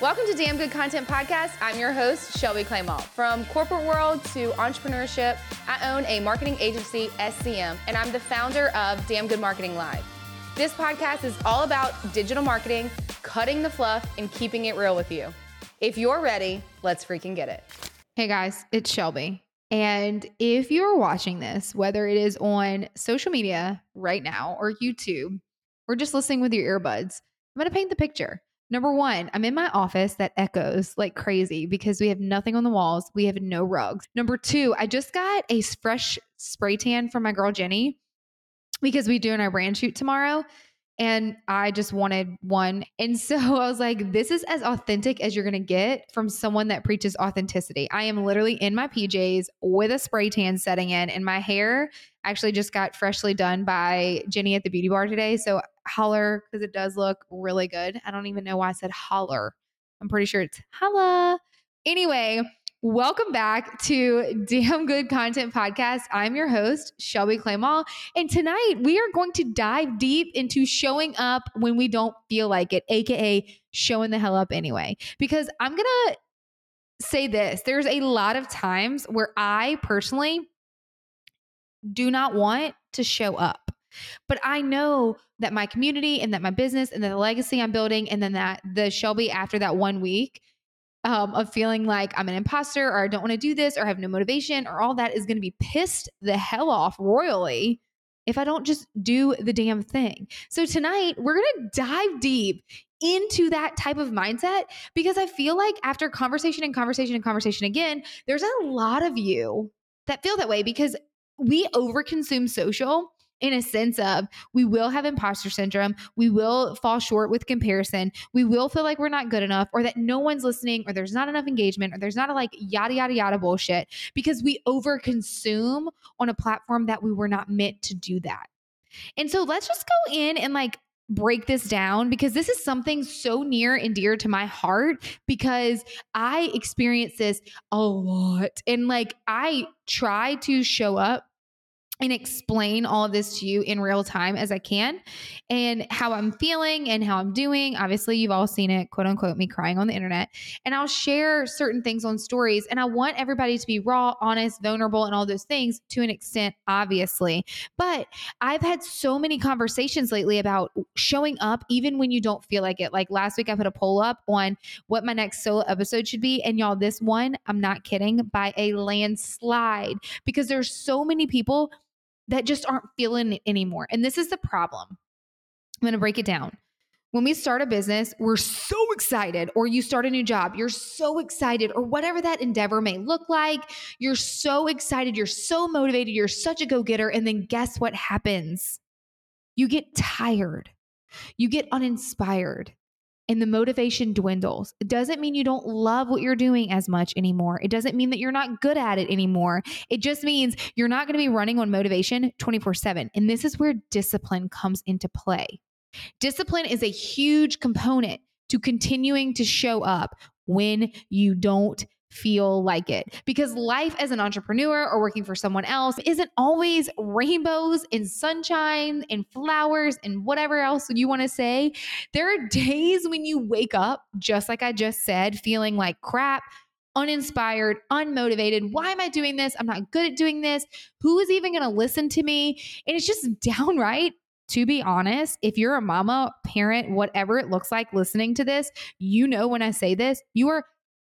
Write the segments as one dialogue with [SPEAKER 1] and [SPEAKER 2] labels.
[SPEAKER 1] Welcome to Damn Good Content Podcast. I'm your host, Shelby Claymont. From corporate world to entrepreneurship, I own a marketing agency, SCM, and I'm the founder of Damn Good Marketing Live. This podcast is all about digital marketing, cutting the fluff, and keeping it real with you. If you're ready, let's freaking get it.
[SPEAKER 2] Hey guys, it's Shelby. And if you're watching this, whether it is on social media right now or YouTube, or just listening with your earbuds, I'm going to paint the picture. Number one, I'm in my office that echoes like crazy because we have nothing on the walls. We have no rugs. Number two, I just got a fresh spray tan from my girl Jenny because we're doing our brand shoot tomorrow. And I just wanted one. And so I was like, this is as authentic as you're going to get from someone that preaches authenticity. I am literally in my PJs with a spray tan setting in, and my hair actually just got freshly done by Jenny at the beauty bar today. So holler, because it does look really good. I don't even know why I said holler. I'm pretty sure it's holla. Anyway, welcome back to Damn Good Content Podcast. I'm your host, Shelby Claymont. And tonight we are going to dive deep into showing up when we don't feel like it, AKA showing the hell up anyway. Because I'm going to say this, there's a lot of times where I personally do not want to show up. But I know that my community and that my business and that the legacy I'm building and then that the Shelby after that 1 week of feeling like I'm an imposter or I don't want to do this or I have no motivation or all that is going to be pissed the hell off royally if I don't just do the damn thing. So tonight we're going to dive deep into that type of mindset because I feel like after conversation and conversation and conversation again, there's a lot of you that feel that way because we overconsume social in a sense of we will have imposter syndrome. We will fall short with comparison. We will feel like we're not good enough or that no one's listening or there's not enough engagement or there's not a like yada, yada, yada bullshit because we overconsume on a platform that we were not meant to do that. And so let's just go in and like break this down because this is something so near and dear to my heart because I experience this a lot. And like I try to show up and explain all of this to you in real time as I can and how I'm feeling and how I'm doing. Obviously, you've all seen it, quote unquote, me crying on the internet. And I'll share certain things on stories. And I want everybody to be raw, honest, vulnerable, and all those things to an extent, obviously. But I've had so many conversations lately about showing up even when you don't feel like it. Like last week, I put a poll up on what my next solo episode should be. And y'all, this one, I'm not kidding, by a landslide because there's so many people that just aren't feeling it anymore. And this is the problem. I'm going to break it down. When we start a business, we're so excited, or you start a new job, you're so excited, or whatever that endeavor may look like. You're so excited. You're so motivated. You're such a go-getter. And then guess what happens? You get tired. You get uninspired. And the motivation dwindles. It doesn't mean you don't love what you're doing as much anymore. It doesn't mean that you're not good at it anymore. It just means you're not going to be running on motivation 24/7. And this is where discipline comes into play. Discipline is a huge component to continuing to show up when you don't feel like it. Because life as an entrepreneur or working for someone else isn't always rainbows and sunshine and flowers and whatever else you want to say. There are days when you wake up, just like I just said, feeling like crap, uninspired, unmotivated. Why am I doing this? I'm not good at doing this. Who is even going to listen to me? And it's just downright, to be honest, if you're a mama, parent, whatever it looks like listening to this, you know when I say this, you are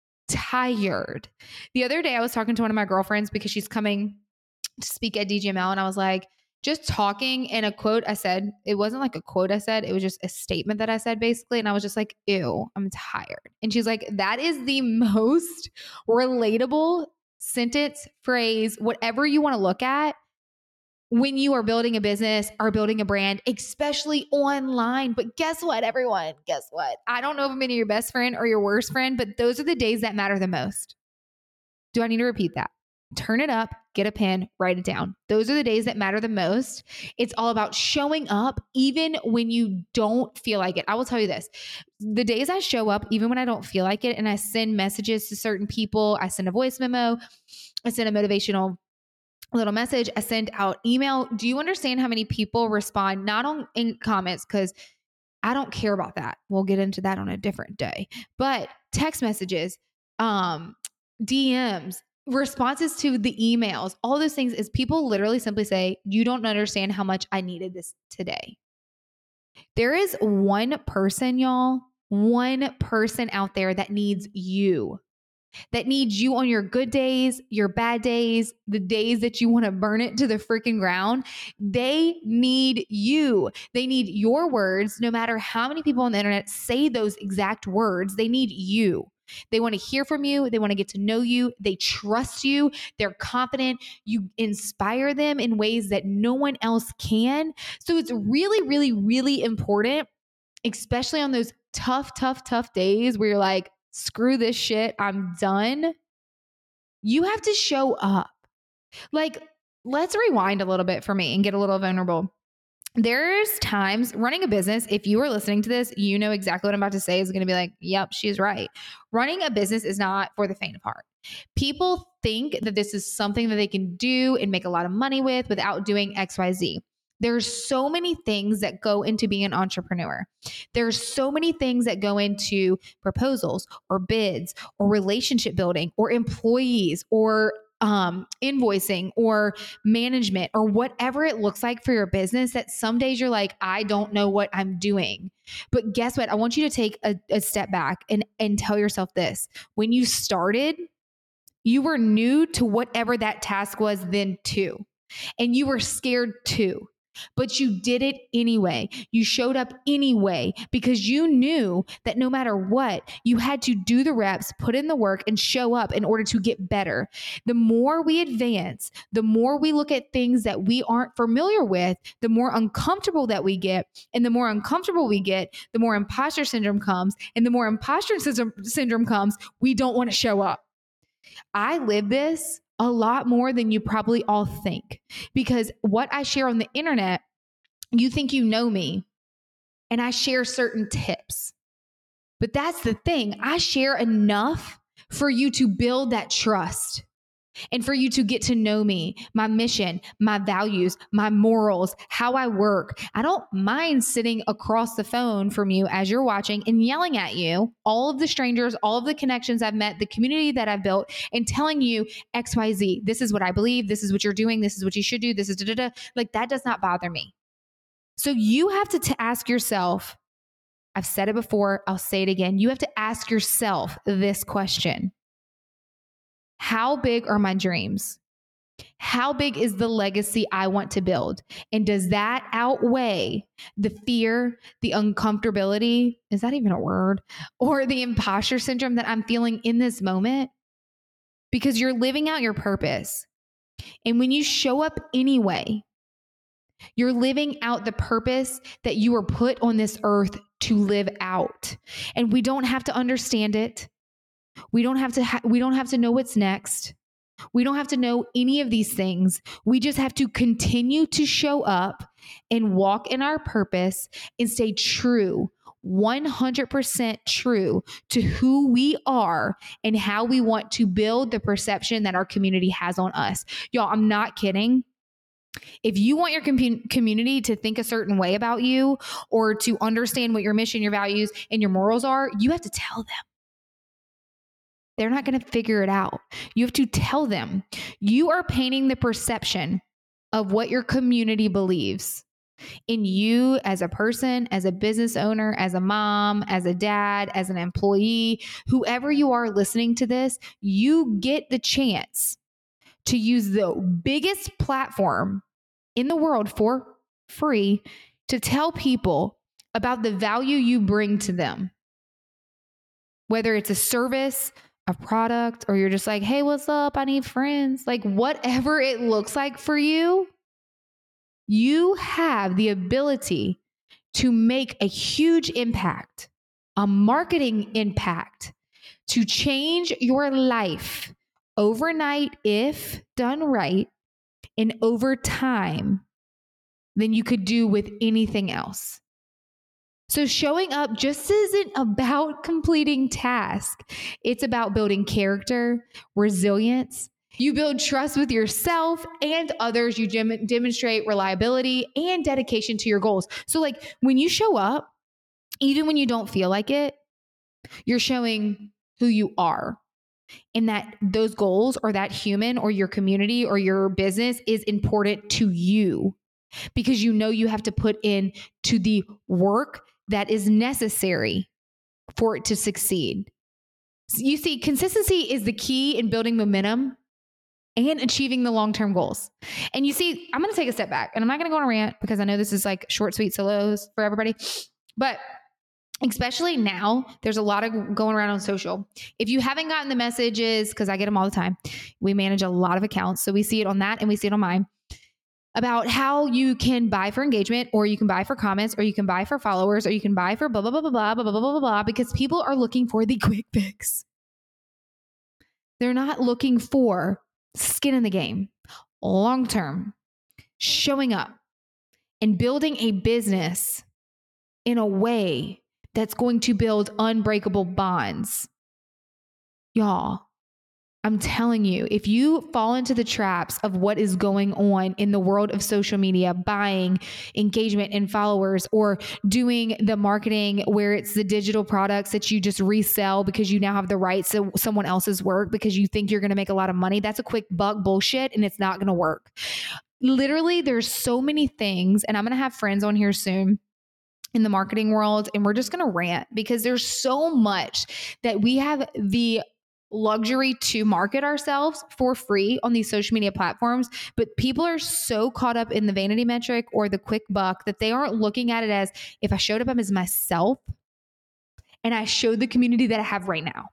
[SPEAKER 2] tired. The other day I was talking to one of my girlfriends because she's coming to speak at DGML and I was like, just talking and a quote I said, it wasn't like a quote I said, it was just a statement that I said basically. And I was just like, ew, I'm tired. And she's like, that is the most relatable sentence, phrase, whatever you want to look at when you are building a business or building a brand, especially online. But guess what, everyone? Guess what? I don't know if I'm your best friend or your worst friend, but those are the days that matter the most. Do I need to repeat that? Turn it up, get a pen, write it down. Those are the days that matter the most. It's all about showing up even when you don't feel like it. I will tell you this. The days I show up, even when I don't feel like it, and I send messages to certain people, I send a voice memo, I send a motivational little message, I send out email. Do you understand how many people respond not on in comments? Because I don't care about that. We'll get into that on a different day. But text messages, DMs, responses to the emails, all those things is people literally simply say, you don't understand how much I needed this today. There is one person, y'all, one person out there that needs you on your good days, your bad days, the days that you want to burn it to the freaking ground. They need you. They need your words. No matter how many people on the internet say those exact words, they need you. They want to hear from you. They want to get to know you. They trust you. They're confident. You inspire them in ways that no one else can. So it's really, really, really important, especially on those tough days where you're like, screw this shit, I'm done. You have to show up. Like, let's rewind a little bit for me and get a little vulnerable. There's times running a business, if you are listening to this, you know exactly what I'm about to say is going to be like, yep, she's right. Running a business is not for the faint of heart. People think that this is something that they can do and make a lot of money with without doing XYZ. There's so many things that go into being an entrepreneur. There's so many things that go into proposals or bids or relationship building or employees or invoicing or management or whatever it looks like for your business, that some days you're like, I don't know what I'm doing. But guess what? I want you to take a step back and tell yourself this. When you started, you were new to whatever that task was then too. And you were scared too. But you did it anyway. You showed up anyway because you knew that no matter what, you had to do the reps, put in the work, and show up in order to get better. The more we advance, the more we look at things that we aren't familiar with, the more uncomfortable that we get. And the more uncomfortable we get, the more imposter syndrome comes. And the more imposter syndrome comes, we don't want to show up. I live this a lot more than you probably all think, because what I share on the internet, you think you know me, and I share certain tips. But that's the thing. I share enough for you to build that trust and for you to get to know me, my mission, my values, my morals, how I work. I don't mind sitting across the phone from you as you're watching and yelling at you, all of the strangers, all of the connections I've met, the community that I've built, and telling you XYZ, this is what I believe, this is what you're doing, this is what you should do, this is da-da-da. Like, that does not bother me. So you have to ask yourself, I've said it before, I'll say it again. You have to ask yourself this question. How big are my dreams? How big is the legacy I want to build? And does that outweigh the fear, the uncomfortability, is that even a word? Or the imposter syndrome that I'm feeling in this moment? Because you're living out your purpose. And when you show up anyway, you're living out the purpose that you were put on this earth to live out. And we don't have to understand it. We don't have to know what's next. We don't have to know any of these things. We just have to continue to show up and walk in our purpose and stay true, 100% true to who we are and how we want to build the perception that our community has on us. Y'all, I'm not kidding. If you want your community to think a certain way about you or to understand what your mission, your values, and your morals are, you have to tell them. They're not going to figure it out. You have to tell them. You are painting the perception of what your community believes in you as a person, as a business owner, as a mom, as a dad, as an employee, whoever you are listening to this, you get the chance to use the biggest platform in the world for free to tell people about the value you bring to them. Whether it's a service, a product, or you're just like, hey, what's up? I need friends. Like, whatever it looks like for you, you have the ability to make a huge impact, a marketing impact, to change your life overnight if done right, and over time than you could do with anything else. So showing up just isn't about completing tasks. It's about building character, resilience. You build trust with yourself and others. You demonstrate reliability and dedication to your goals. So like when you show up, even when you don't feel like it, you're showing who you are, and that those goals or that human or your community or your business is important to you, because you know you have to put in to the work that is necessary for it to succeed. You see, consistency is the key in building momentum and achieving the long-term goals. And you see, I'm going to take a step back, and I'm not going to go on a rant because I know this is like short, sweet solos for everybody, but especially now, there's a lot of going around on social. If you haven't gotten the messages, because I get them all the time, we manage a lot of accounts. So we see it on that and we see it on mine, about how you can buy for engagement, or you can buy for comments, or you can buy for followers, or you can buy for blah, blah, blah, blah, blah, blah, blah, blah, blah, because people are looking for the quick fix. They're not looking for skin in the game, long-term, showing up and building a business in a way that's going to build unbreakable bonds. Y'all, I'm telling you, if you fall into the traps of what is going on in the world of social media, buying engagement and followers, or doing the marketing where it's the digital products that you just resell because you now have the rights to someone else's work because you think you're going to make a lot of money, that's a quick buck bullshit, and it's not going to work. Literally, there's so many things, and I'm going to have friends on here soon in the marketing world, and we're just going to rant because there's so much that we have the luxury to market ourselves for free on these social media platforms, but people are so caught up in the vanity metric or the quick buck that they aren't looking at it as, if I showed up as myself and I showed the community that I have right now,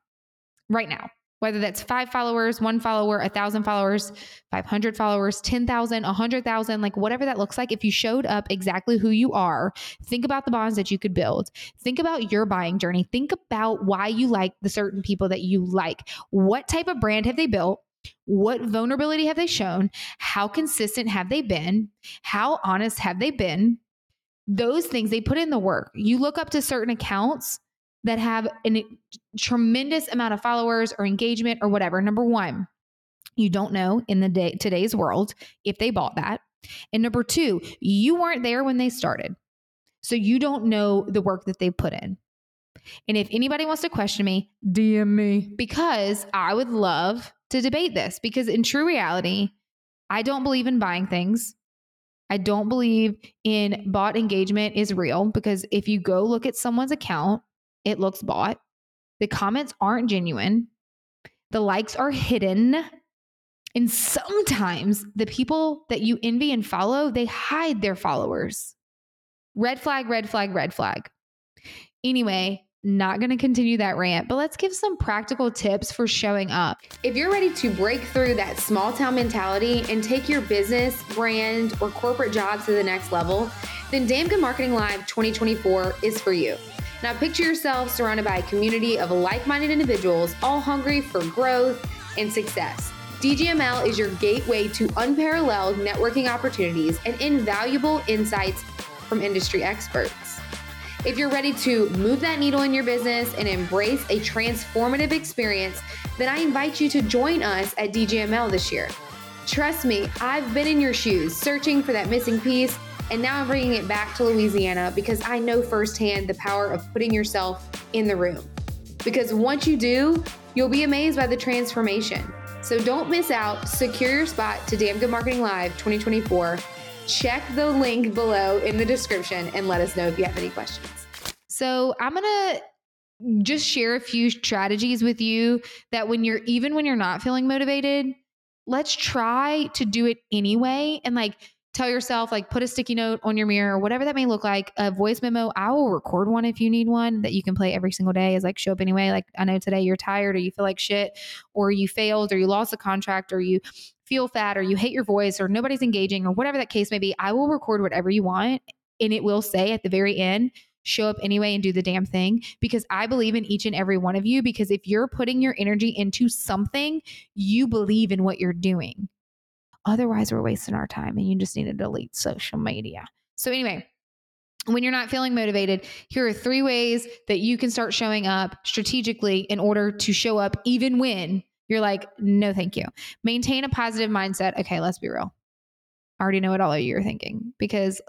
[SPEAKER 2] whether that's 5 followers, 1 follower, 1,000 followers, 500 followers, 10,000, 100,000, like whatever that looks like. If you showed up exactly who you are, think about the bonds that you could build. Think about your buying journey. Think about why you like the certain people that you like. What type of brand have they built? What vulnerability have they shown? How consistent have they been? How honest have they been? Those things, they put in the work. You look up to certain accounts that have a tremendous amount of followers or engagement or whatever. Number one, you don't know in today's world if they bought that. And number two, you weren't there when they started. So you don't know the work that they put in. And if anybody wants to question me, DM me, because I would love to debate this, because in true reality, I don't believe in buying things. I don't believe in bought engagement is real, because if you go look at someone's account, it looks bought. The comments aren't genuine. The likes are hidden. And sometimes the people that you envy and follow, they hide their followers. Red flag, red flag, red flag. Anyway, not going to continue that rant, but let's give some practical tips for showing up.
[SPEAKER 1] If you're ready to break through that small town mentality and take your business, brand, or corporate job to the next level, then Damn Good Marketing Live 2024 is for you. Now picture yourself surrounded by a community of like-minded individuals, all hungry for growth and success. DGML is your gateway to unparalleled networking opportunities and invaluable insights from industry experts. If you're ready to move that needle in your business and embrace a transformative experience, then I invite you to join us at DGML this year. Trust me, I've been in your shoes searching for that missing piece, and now I'm bringing it back to Louisiana because I know firsthand the power of putting yourself in the room. Because once you do, you'll be amazed by the transformation. So don't miss out. Secure your spot to Damn Good Marketing Live 2024. Check the link below in the description and let us know if you have any questions.
[SPEAKER 2] So I'm going to just share a few strategies with you that when you're not feeling motivated, let's try to do it anyway. And tell yourself, put a sticky note on your mirror, whatever that may look like, a voice memo. I will record one if you need one that you can play every single day, is show up anyway. I know today you're tired, or you feel like shit, or you failed, or you lost a contract, or you feel fat, or you hate your voice, or nobody's engaging, or whatever that case may be. I will record whatever you want. And it will say at the very end, show up anyway and do the damn thing, because I believe in each and every one of you. Because if you're putting your energy into something, you believe in what you're doing. Otherwise, we're wasting our time, and you just need to delete social media. So anyway, when you're not feeling motivated, here are 3 ways that you can start showing up strategically in order to show up even when you're like, no, thank you. Maintain a positive mindset. Okay, let's be real. I already know what all of you are thinking, because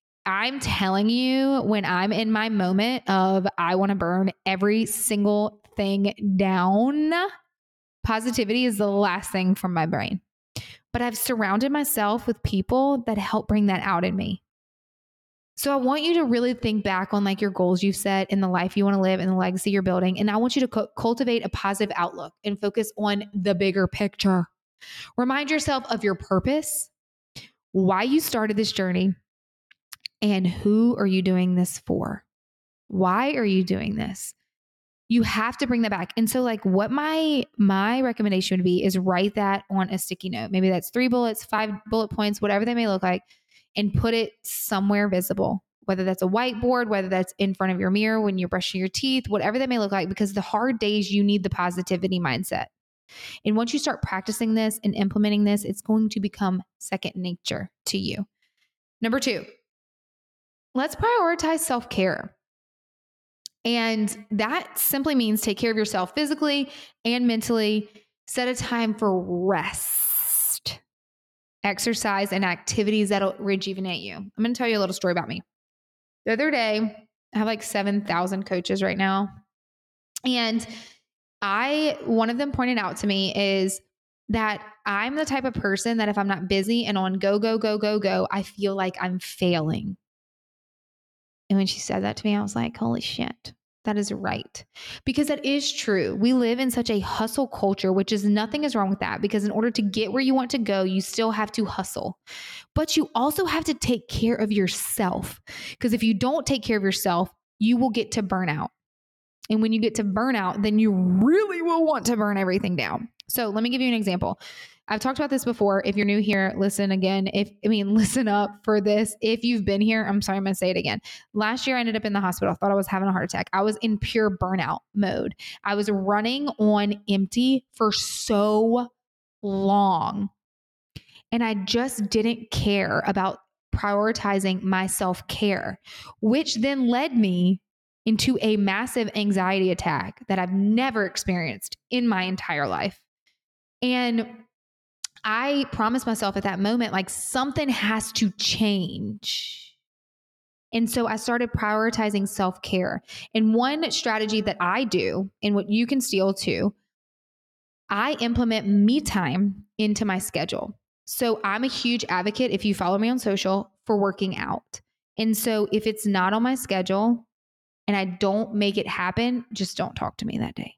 [SPEAKER 2] I'm telling you, when I'm in my moment of I want to burn every single thing down, positivity is the last thing from my brain. But I've surrounded myself with people that help bring that out in me. So I want you to really think back on like your goals you've set in the life you want to live and the legacy you're building. And I want you to cultivate a positive outlook and focus on the bigger picture. Remind yourself of your purpose, why you started this journey, and who are you doing this for? Why are you doing this? You have to bring that back. And so like what my recommendation would be is write that on a sticky note. Maybe that's 3 bullets, 5 bullet points, whatever they may look like, and put it somewhere visible, whether that's a whiteboard, whether that's in front of your mirror when you're brushing your teeth, whatever that may look like, because the hard days you need the positivity mindset. And once you start practicing this and implementing this, it's going to become second nature to you. Number 2, let's prioritize self-care. And that simply means take care of yourself physically and mentally. Set a time for rest, exercise, and activities that'll rejuvenate you. I'm going to tell you a little story about me. The other day, I have like 7,000 coaches right now. And one of them pointed out to me is that I'm the type of person that if I'm not busy and on go, I feel like I'm failing. And when she said that to me, I was like, holy shit, that is right. Because that is true. We live in such a hustle culture, which is nothing is wrong with that, because in order to get where you want to go, you still have to hustle. But you also have to take care of yourself. Because if you don't take care of yourself, you will get to burnout. And when you get to burnout, then you really will want to burn everything down. So let me give you an example. I've talked about this before. If you're new here, listen again. Listen up for this. If you've been here, I'm sorry, I'm going to say it again. Last year, I ended up in the hospital. I thought I was having a heart attack. I was in pure burnout mode. I was running on empty for so long. And I just didn't care about prioritizing my self-care, which then led me into a massive anxiety attack that I've never experienced in my entire life. And I promised myself at that moment, like something has to change. And so I started prioritizing self-care. And one strategy that I do, and what you can steal too, I implement me time into my schedule. So I'm a huge advocate, if you follow me on social, for working out. And so if it's not on my schedule and I don't make it happen, just don't talk to me that day.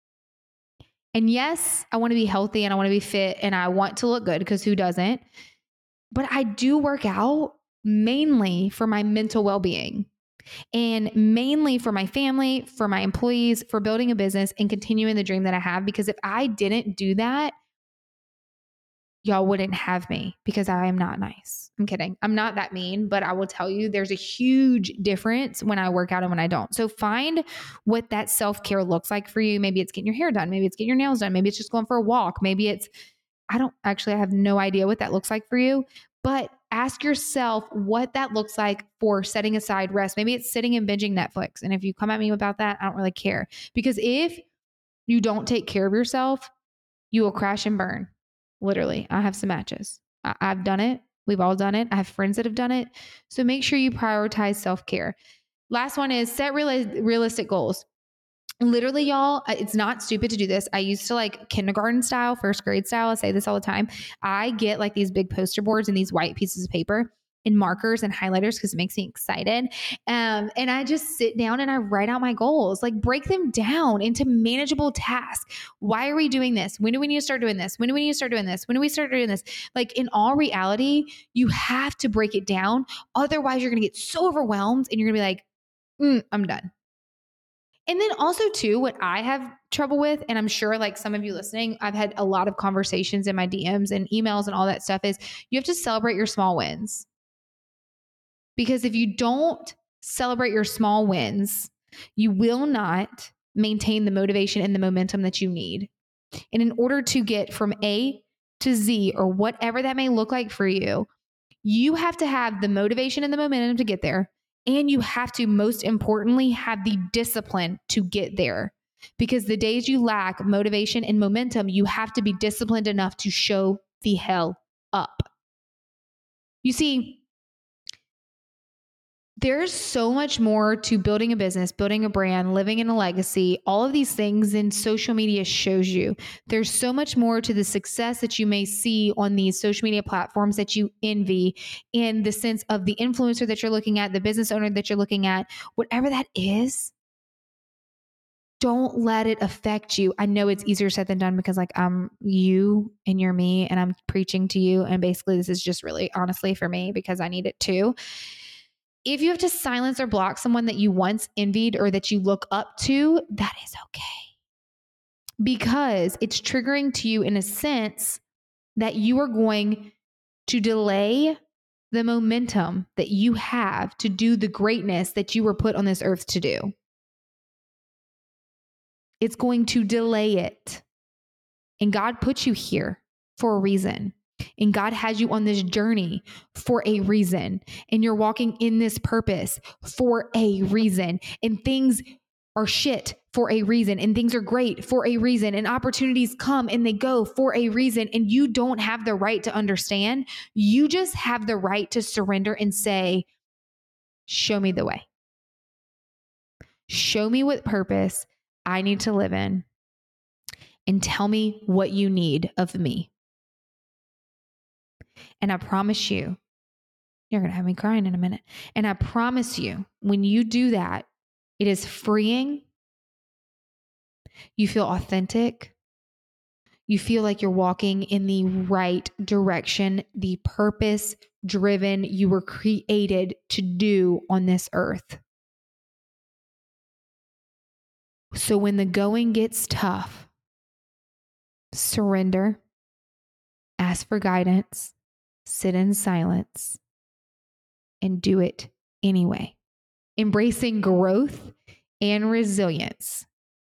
[SPEAKER 2] And yes, I want to be healthy and I want to be fit and I want to look good, because who doesn't? But I do work out mainly for my mental well-being and mainly for my family, for my employees, for building a business and continuing the dream that I have. Because if I didn't do that, y'all wouldn't have me, because I am not nice. I'm kidding. I'm not that mean, but I will tell you there's a huge difference when I work out and when I don't. So find what that self-care looks like for you. Maybe it's getting your hair done. Maybe it's getting your nails done. Maybe it's just going for a walk. Maybe it's, I have no idea what that looks like for you, but ask yourself what that looks like for setting aside rest. Maybe it's sitting and binging Netflix. And if you come at me about that, I don't really care, because if you don't take care of yourself, you will crash and burn. Literally, I have some matches. I've done it. We've all done it. I have friends that have done it. So make sure you prioritize self-care. Last one is set realistic goals. Literally, y'all, it's not stupid to do this. I used to like kindergarten style, first grade style. I say this all the time. I get like these big poster boards and these white pieces of paper and markers and highlighters because it makes me excited. And I just sit down and I write out my goals, like break them down into manageable tasks. Why are we doing this? When do we need to start doing this? When do we need to start doing this? When do we start doing this? Like in all reality, you have to break it down. Otherwise, you're going to get so overwhelmed and you're going to be like, I'm done. And then also too, what I have trouble with, and I'm sure like some of you listening, I've had a lot of conversations in my DMs and emails and all that stuff, is you have to celebrate your small wins. Because if you don't celebrate your small wins, you will not maintain the motivation and the momentum that you need. And in order to get from A to Z, or whatever that may look like for you, you have to have the motivation and the momentum to get there. And you have to, most importantly, have the discipline to get there. Because the days you lack motivation and momentum, you have to be disciplined enough to show the hell up. You see, There's so much more to building a business, building a brand, living in a legacy, all of these things in social media shows you. There's so much more to the success that you may see on these social media platforms that you envy, in the sense of the influencer that you're looking at, the business owner that you're looking at, whatever that is. Don't let it affect you. I know it's easier said than done because like I'm you and you're me and I'm preaching to you. And basically this is just really honestly for me because I need it too. If you have to silence or block someone that you once envied or that you look up to, that is okay. Because it's triggering to you in a sense that you are going to delay the momentum that you have to do the greatness that you were put on this earth to do. It's going to delay it. And God put you here for a reason. And God has you on this journey for a reason. And you're walking in this purpose for a reason. And things are shit for a reason. And things are great for a reason. And opportunities come and they go for a reason. And you don't have the right to understand. You just have the right to surrender and say, show me the way. Show me what purpose I need to live in. And tell me what you need of me. And I promise you, you're going to have me crying in a minute. And I promise you, when you do that, it is freeing. You feel authentic. You feel like you're walking in the right direction, the purpose driven you were created to do on this earth. So when the going gets tough, surrender, ask for guidance, sit in silence, and do it anyway. Embracing growth and resilience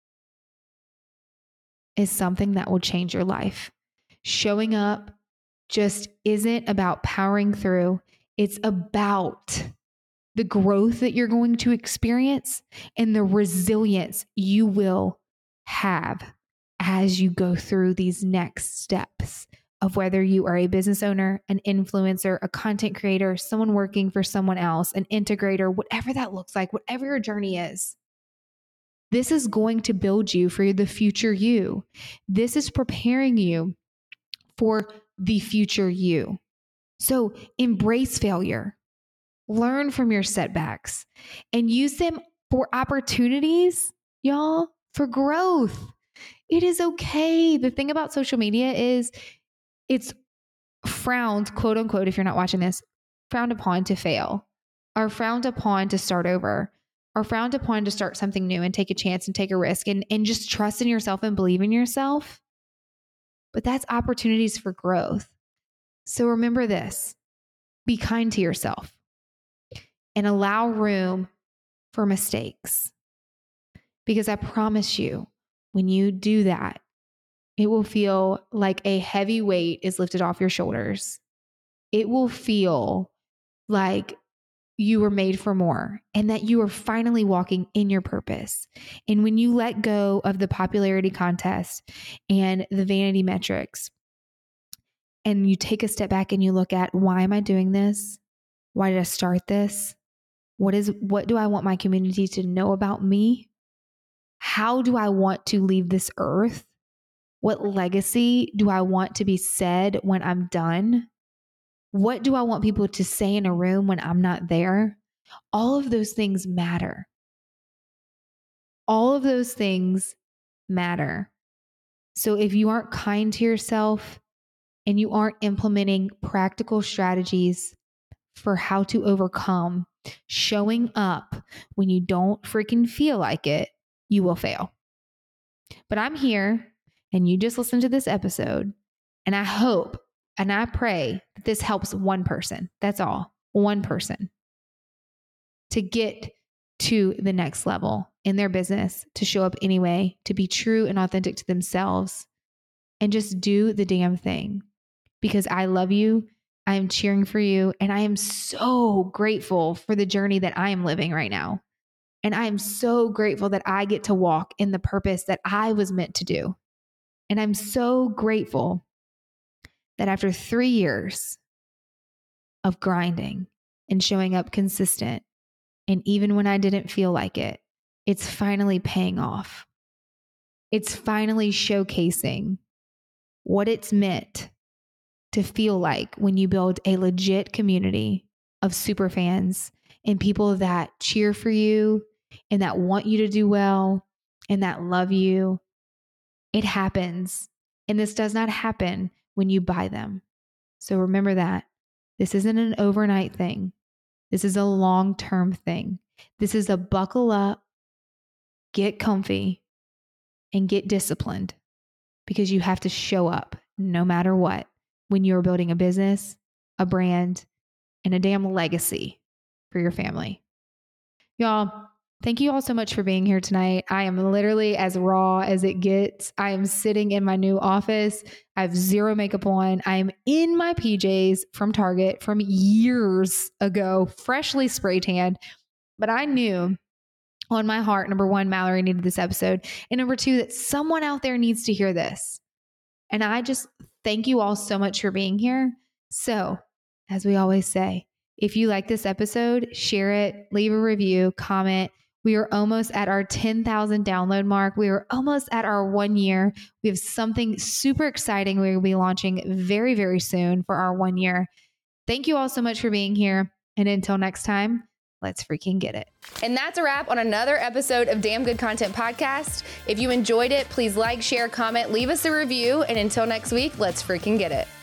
[SPEAKER 2] is something that will change your life. Showing up just isn't about powering through. It's about the growth that you're going to experience and the resilience you will have as you go through these next steps of whether you are a business owner, an influencer, a content creator, someone working for someone else, an integrator, whatever that looks like, whatever your journey is. This is going to build you for the future you. This is preparing you for the future you. So embrace failure, learn from your setbacks, and use them for opportunities, y'all, for growth. It is okay. The thing about social media is it's frowned, quote unquote, if you're not watching this, frowned upon to fail, or frowned upon to start over, or frowned upon to start something new and take a chance and take a risk and just trust in yourself and believe in yourself. But that's opportunities for growth. So remember this, be kind to yourself and allow room for mistakes. Because I promise you, when you do that, it will feel like a heavy weight is lifted off your shoulders. It will feel like you were made for more and that you are finally walking in your purpose. And when you let go of the popularity contest and the vanity metrics, and you take a step back and you look at, why am I doing this? Why did I start this? What do I want my community to know about me? How do I want to leave this earth? What legacy do I want to be said when I'm done? What do I want people to say in a room when I'm not there? All of those things matter. All of those things matter. So if you aren't kind to yourself and you aren't implementing practical strategies for how to overcome showing up when you don't freaking feel like it, you will fail. But I'm here and you just listened to this episode, and I hope and I pray that this helps one person. That's all. One person to get to the next level in their business, to show up anyway, to be true and authentic to themselves, and just do the damn thing. Because I love you. I am cheering for you. And I am so grateful for the journey that I am living right now. And I am so grateful that I get to walk in the purpose that I was meant to do. And I'm so grateful that after 3 years of grinding and showing up consistent And even when I didn't feel like it, it's finally paying off. It's finally showcasing what it's meant to feel like when you build a legit community of super fans and people that cheer for you and that want you to do well and that love you. It happens. And this does not happen when you buy them. So remember that. This isn't an overnight thing. This is a long-term thing. This is a buckle up, get comfy, and get disciplined, because you have to show up no matter what when you're building a business, a brand, and a damn legacy for your family. Y'all, thank you all so much for being here tonight. I am literally as raw as it gets. I am sitting in my new office. I have zero makeup on. I am in my PJs from Target from years ago, freshly spray tanned. But I knew on my heart, number one, Mallory needed this episode. And number two, that someone out there needs to hear this. And I just thank you all so much for being here. So, as we always say, if you like this episode, share it, leave a review, comment. We are almost at our 10,000 download mark. We are almost at our 1 year. We have something super exciting we will be launching very, very soon for our 1 year. Thank you all so much for being here. And until next time, let's freaking get it.
[SPEAKER 1] And that's a wrap on another episode of Damn Good Content Podcast. If you enjoyed it, please like, share, comment, leave us a review. And until next week, let's freaking get it.